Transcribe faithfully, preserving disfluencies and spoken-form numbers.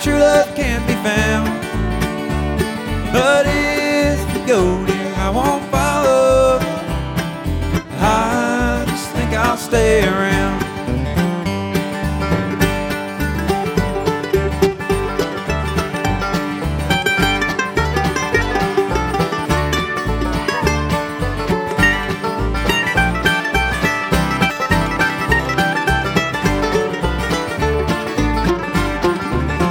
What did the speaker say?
true love can't be found. But if you go, dear, I won't follow. I just think I'll stay around.